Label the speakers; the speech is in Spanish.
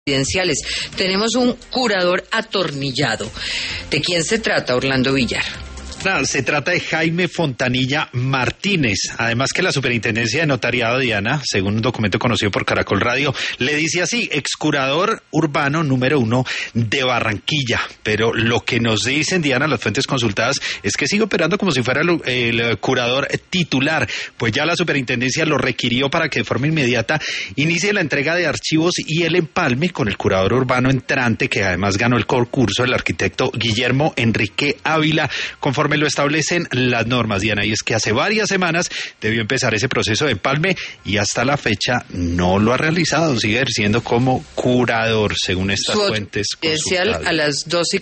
Speaker 1: Residenciales. Tenemos un curador atornillado. ¿De quién se trata, Orlando Villar?
Speaker 2: Se trata de Jaime Fontanilla Martínez. Además que la Superintendencia de Notariado, Diana, según un documento conocido por Caracol Radio, le dice así: excurador urbano número 1 de Barranquilla. Pero lo que nos dicen, Diana, las fuentes consultadas, es que sigue operando como si fuera el curador titular. Pues ya la Superintendencia lo requirió para que de forma inmediata inicie la entrega de archivos y el empalme con el curador urbano entrante, que además ganó el concurso, el arquitecto Guillermo Enrique Ávila, conforme lo establecen las normas, Diana, y es que hace varias semanas debió empezar ese proceso de empalme y hasta la fecha no lo ha realizado, sigue ejerciendo como curador, según estas fuentes consultadas.
Speaker 1: A las 12:40